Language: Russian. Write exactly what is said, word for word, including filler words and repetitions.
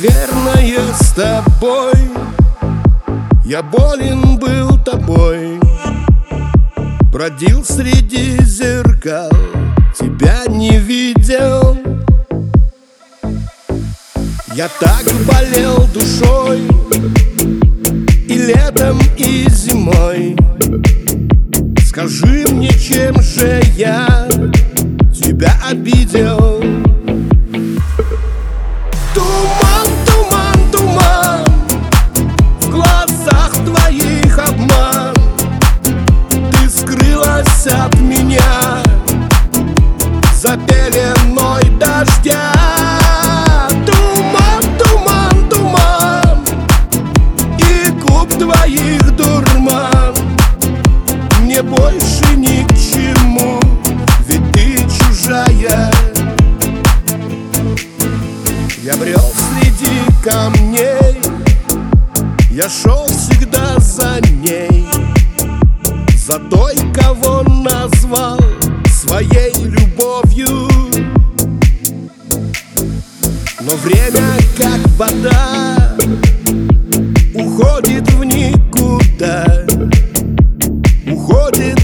Наверное, с тобой я болен был тобой, бродил среди зеркал, тебя не видел. Я так болел душой и летом, и зимой. Скажи мне, чем же я тебя обидел? Туман, туман, туман, в глазах твоих обман. Ты скрылась от меня за пеленой дождя. Туман, туман, туман, и губ твоих дурман. Мне больше ни к чему, ведь ты чужая. Я брел среди камней, я шел всегда за ней, за той, кого назвал своей любовью. Но время, как вода, уходит в никуда, уходит